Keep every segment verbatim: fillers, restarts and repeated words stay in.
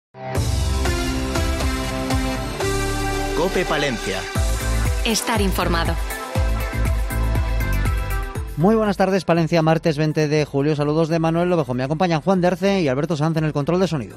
COPE Palencia. Estar informado. Muy buenas tardes, Palencia, martes veinte de julio. Saludos de Manuel Lobejo. Me acompañan Juan Derce y Alberto Sanz en el control de sonido.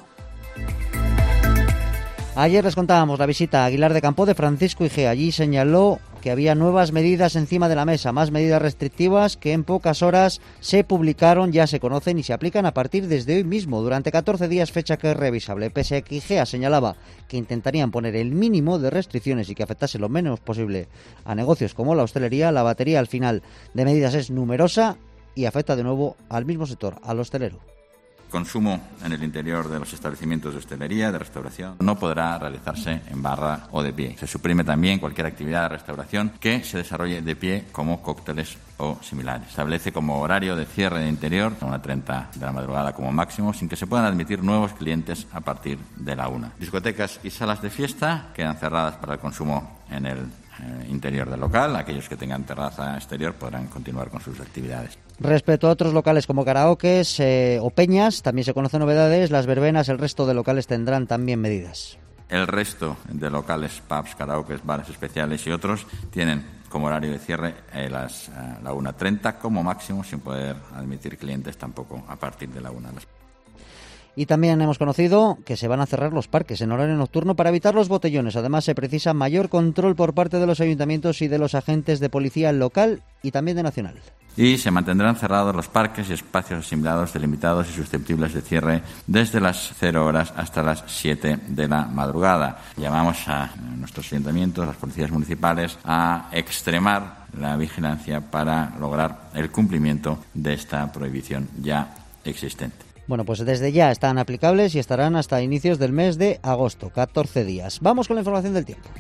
Ayer les contábamos la visita a Aguilar de Campoo de Francisco Igea. Allí señaló que había nuevas medidas encima de la mesa, más medidas restrictivas que en pocas horas se publicaron, ya se conocen y se aplican a partir desde hoy mismo, durante catorce días, fecha que es revisable. Pese a que Igea señalaba que intentarían poner el mínimo de restricciones y que afectase lo menos posible a negocios como la hostelería, la batería al final de medidas es numerosa y afecta de nuevo al mismo sector, al hostelero. Consumo en el interior de los establecimientos de hostelería, de restauración, no podrá realizarse en barra o de pie. Se suprime también cualquier actividad de restauración que se desarrolle de pie, como cócteles o similares. Establece como horario de cierre de interior a una treinta de la madrugada como máximo, sin que se puedan admitir nuevos clientes a partir de la una. Discotecas y salas de fiesta quedan cerradas para el consumo en el eh, interior del local. Aquellos que tengan terraza exterior podrán continuar con sus actividades. Respecto a otros locales como karaokes eh, o peñas, también se conocen novedades. Las verbenas, el resto de locales tendrán también medidas. El resto de locales, pubs, karaokes, bares especiales y otros tienen como horario de cierre eh, las, eh, la una treinta como máximo, sin poder admitir clientes tampoco a partir de la una. Y también hemos conocido que se van a cerrar los parques en horario nocturno para evitar los botellones. Además, se precisa mayor control por parte de los ayuntamientos y de los agentes de policía local y también de nacional. Y se mantendrán cerrados los parques y espacios asimilados, delimitados y susceptibles de cierre desde las cero horas hasta las siete de la madrugada. Llamamos a nuestros ayuntamientos, las policías municipales, a extremar la vigilancia para lograr el cumplimiento de esta prohibición ya existente. Bueno, pues desde ya están aplicables y estarán hasta inicios del mes de agosto, catorce días. Vamos con la información del tiempo.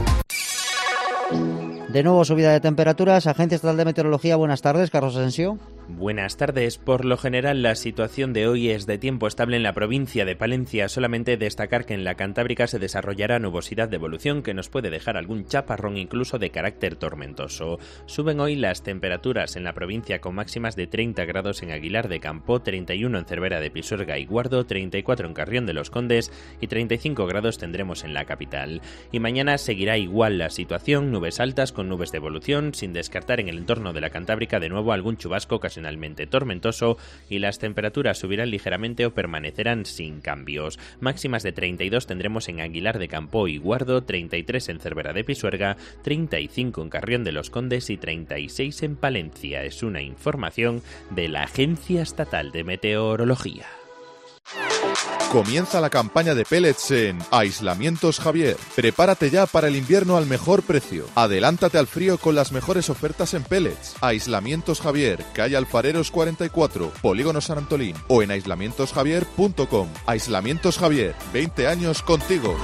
De nuevo subida de temperaturas. Agencia Estatal de Meteorología, buenas tardes, Carlos Asensio. Buenas tardes. Por lo general, la situación de hoy es de tiempo estable en la provincia de Palencia. Solamente destacar que en la Cantábrica se desarrollará nubosidad de evolución que nos puede dejar algún chaparrón incluso de carácter tormentoso. Suben hoy las temperaturas en la provincia con máximas de treinta grados en Aguilar de Campoo, treinta y uno en Cervera de Pisuerga y Guardo, treinta y cuatro en Carrión de los Condes y treinta y cinco grados tendremos en la capital. Y mañana seguirá igual la situación, nubes altas con nubes de evolución, sin descartar en el entorno de la Cantábrica de nuevo algún chubasco ocasionalmente tormentoso, y las temperaturas subirán ligeramente o permanecerán sin cambios. Máximas de treinta y dos tendremos en Aguilar de Campoo y Guardo, treinta y tres en Cervera de Pisuerga, treinta y cinco en Carrión de los Condes y treinta y seis en Palencia. Es una información de la Agencia Estatal de Meteorología. Comienza la campaña de pellets en Aislamientos Javier. Prepárate ya para el invierno al mejor precio. Adelántate al frío con las mejores ofertas en pellets. Aislamientos Javier, calle Alfareros cuarenta y cuatro, Polígono San Antolín o en aislamientos javier punto com. Aislamientos Javier, veinte años contigo.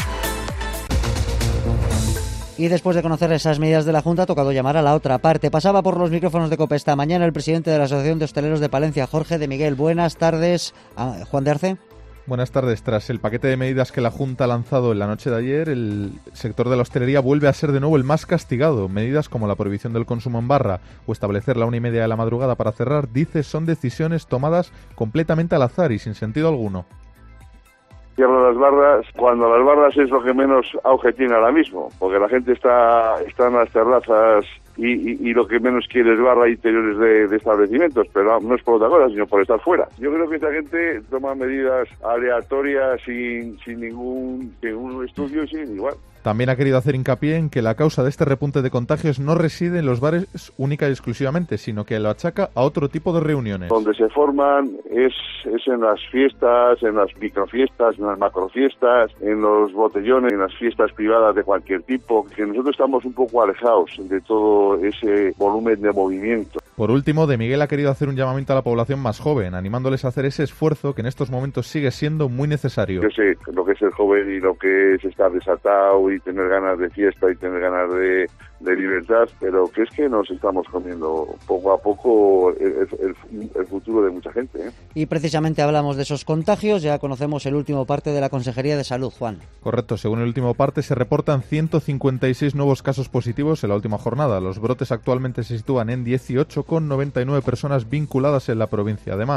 Y después de conocer esas medidas de la Junta, ha tocado llamar a la otra parte. Pasaba por los micrófonos de COPE esta mañana el presidente de la Asociación de Hosteleros de Palencia, Jorge de Miguel. Buenas tardes. Juan de Arce. Buenas tardes. Tras el paquete de medidas que la Junta ha lanzado en la noche de ayer, el sector de la hostelería vuelve a ser de nuevo el más castigado. Medidas como la prohibición del consumo en barra o establecer la una y media de la madrugada para cerrar, dice, son decisiones tomadas completamente al azar y sin sentido alguno. Cierro las barras cuando las barras es lo que menos auge tiene ahora mismo, porque la gente está, está en las terrazas y, y, y lo que menos quiere es barra interiores de, de establecimientos, pero no es por otra cosa, sino por estar fuera. Yo creo que esta gente toma medidas aleatorias sin, sin ningún, ningún estudio y sin igual. También ha querido hacer hincapié en que la causa de este repunte de contagios no reside en los bares única y exclusivamente, sino que lo achaca a otro tipo de reuniones. Donde se forman es, es en las fiestas, en las microfiestas, en las macrofiestas, en los botellones, en las fiestas privadas de cualquier tipo, que nosotros estamos un poco alejados de todo ese volumen de movimiento. Por último, De Miguel ha querido hacer un llamamiento a la población más joven, animándoles a hacer ese esfuerzo que en estos momentos sigue siendo muy necesario. Yo sé lo que es ser joven y lo que es estar desatado y tener ganas de fiesta y tener ganas de, de libertad, pero que es que nos estamos comiendo poco a poco el, el, el futuro de mucha gente, ¿eh? Y precisamente hablamos de esos contagios, ya conocemos el último parte de la Consejería de Salud, Juan. Correcto, según el último parte se reportan ciento cincuenta y seis nuevos casos positivos en la última jornada. Los brotes actualmente se sitúan en dieciocho con noventa y nueve personas vinculadas en la provincia. Además,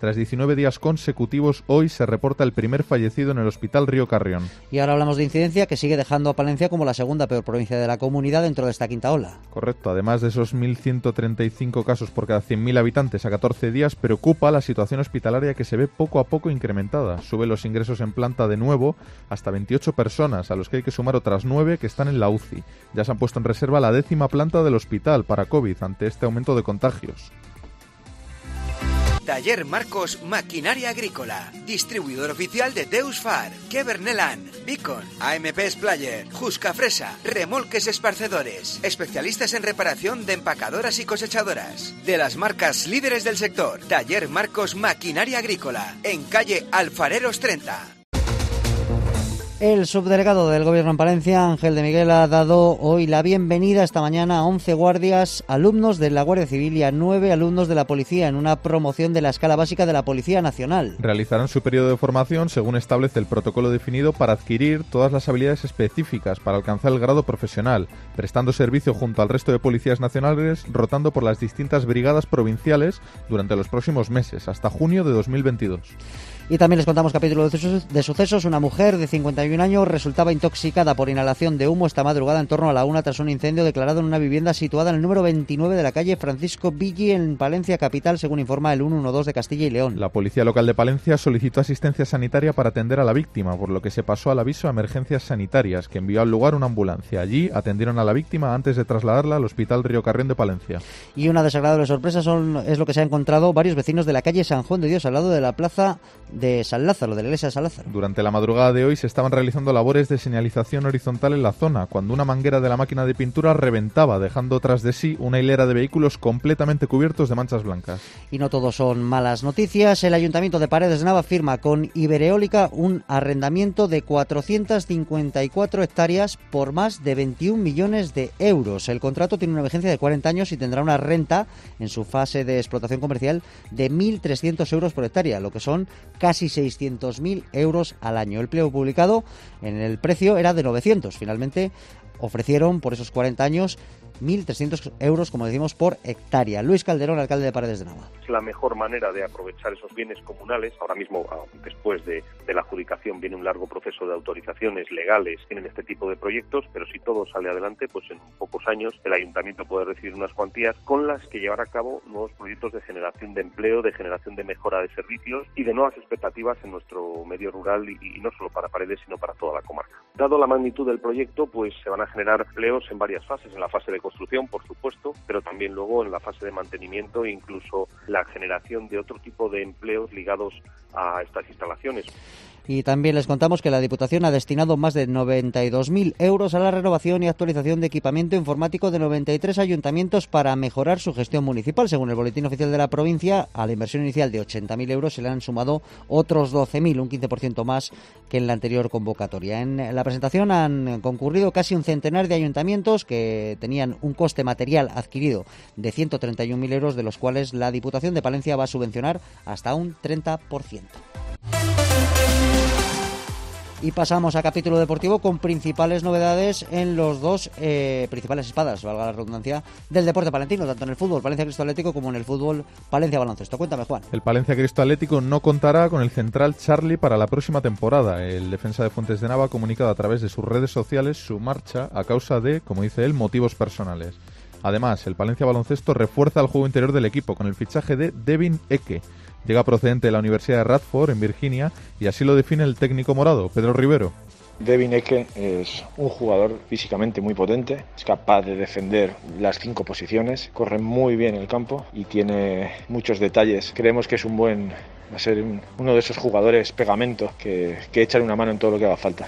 Tras diecinueve días consecutivos, hoy se reporta el primer fallecido en el Hospital Río Carrión. Y ahora hablamos de incidencia, que sigue dejando a Palencia como la segunda peor provincia de la comunidad dentro de esta quinta ola. Correcto. Además de esos mil ciento treinta y cinco casos por cada cien mil habitantes a catorce días, preocupa la situación hospitalaria, que se ve poco a poco incrementada. Suben los ingresos en planta de nuevo hasta veintiocho personas, a los que hay que sumar otras nueve que están en la U C I. Ya se han puesto en reserva la décima planta del hospital para COVID ante este aumento de contagios. Taller Marcos Maquinaria Agrícola, distribuidor oficial de Deusfar, Kevernelan, Beacon, A M P Splayer, Juscafresa, Remolques Esparcedores, especialistas en reparación de empacadoras y cosechadoras. De las marcas líderes del sector, Taller Marcos Maquinaria Agrícola, en calle Alfareros treinta. El subdelegado del Gobierno en Palencia, Ángel de Miguel, ha dado hoy la bienvenida esta mañana a once guardias, alumnos de la Guardia Civil y a nueve alumnos de la Policía en una promoción de la escala básica de la Policía Nacional. Realizarán su periodo de formación según establece el protocolo definido para adquirir todas las habilidades específicas para alcanzar el grado profesional, prestando servicio junto al resto de policías nacionales, rotando por las distintas brigadas provinciales durante los próximos meses, hasta junio de dos mil veintidós. Y también les contamos capítulo de sucesos. Una mujer de cincuenta y un años resultaba intoxicada por inhalación de humo esta madrugada en torno a la una tras un incendio declarado en una vivienda situada en el número veintinueve de la calle Francisco Villi en Palencia capital, según informa el ciento doce de Castilla y León. La Policía Local de Palencia solicitó asistencia sanitaria para atender a la víctima, por lo que se pasó al aviso a emergencias sanitarias, que envió al lugar una ambulancia. Allí atendieron a la víctima antes de trasladarla al Hospital Río Carrión de Palencia. Y una desagradable sorpresa son, es lo que se ha encontrado varios vecinos de la calle San Juan de Dios, al lado de la plaza de San Lázaro, de la iglesia de San Lázaro. Durante la madrugada de hoy se estaban realizando labores de señalización horizontal en la zona, cuando una manguera de la máquina de pintura reventaba, dejando tras de sí una hilera de vehículos completamente cubiertos de manchas blancas. Y no todos son malas noticias. El Ayuntamiento de Paredes de Nava firma con Ibereólica un arrendamiento de cuatrocientas cincuenta y cuatro hectáreas por más de veintiún millones de euros. El contrato tiene una vigencia de cuarenta años y tendrá una renta en su fase de explotación comercial de mil trescientos euros por hectárea, lo que son casi seiscientos mil euros al año. El pliego publicado en el precio era de novecientos. Finalmente ofrecieron por esos cuarenta años mil trescientos euros, como decimos, por hectárea. Luis Calderón, alcalde de Paredes de Nava. Es la mejor manera de aprovechar esos bienes comunales. Ahora mismo, después de, de la adjudicación, viene un largo proceso de autorizaciones legales en este tipo de proyectos, pero si todo sale adelante, pues en pocos años el ayuntamiento puede recibir unas cuantías con las que llevar a cabo nuevos proyectos de generación de empleo, de generación de mejora de servicios y de nuevas expectativas en nuestro medio rural y, y no solo para Paredes, sino para toda la comarca. Dado la magnitud del proyecto, pues se van a generar empleos en varias fases, en la fase de construcción, por supuesto, pero también luego en la fase de mantenimiento e incluso la generación de otro tipo de empleos ligados a estas instalaciones. Y también les contamos que la Diputación ha destinado más de noventa y dos mil euros a la renovación y actualización de equipamiento informático de noventa y tres ayuntamientos para mejorar su gestión municipal. Según el Boletín Oficial de la Provincia, a la inversión inicial de ochenta mil euros se le han sumado otros doce mil, un quince por ciento más que en la anterior convocatoria. En la presentación han concurrido casi un centenar de ayuntamientos que tenían un coste material adquirido de ciento treinta y un mil euros, de los cuales la Diputación de Palencia va a subvencionar hasta un treinta por ciento. Y pasamos a capítulo deportivo con principales novedades en los dos eh, principales espadas, valga la redundancia, del deporte palentino, tanto en el fútbol Palencia Cristo Atlético como en el fútbol Palencia Baloncesto. Cuéntame, Juan. El Palencia Cristo Atlético no contará con el central Charlie para la próxima temporada. El defensa de Fuentes de Nava ha comunicado a través de sus redes sociales su marcha a causa de, como dice él, motivos personales. Además, el Palencia Baloncesto refuerza el juego interior del equipo con el fichaje de Devin Eke. Llega procedente de la Universidad de Radford, en Virginia, y así lo define el técnico morado, Pedro Rivero. Devin Eke es un jugador físicamente muy potente, es capaz de defender las cinco posiciones, corre muy bien el campo y tiene muchos detalles. Creemos que es un buen, va a ser un, uno de esos jugadores pegamento que, que echan una mano en todo lo que haga falta.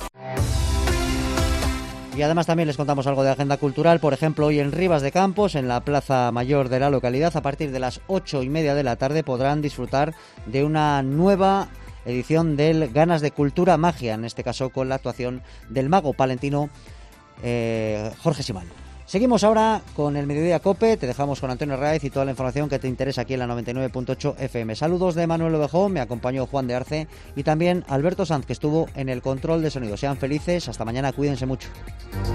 Y además también les contamos algo de agenda cultural. Por ejemplo, hoy en Rivas de Campos, en la plaza mayor de la localidad, a partir de las ocho y media de la tarde podrán disfrutar de una nueva edición del Ganas de Cultura Magia, en este caso con la actuación del mago palentino eh, Jorge Simán. Seguimos ahora con el Mediodía Cope, te dejamos con Antonio Raez y toda la información que te interesa aquí en la noventa y nueve punto ocho F M. Saludos de Manuel Ovejón, me acompañó Juan de Arce y también Alberto Sanz, que estuvo en el control de sonido. Sean felices, hasta mañana, cuídense mucho.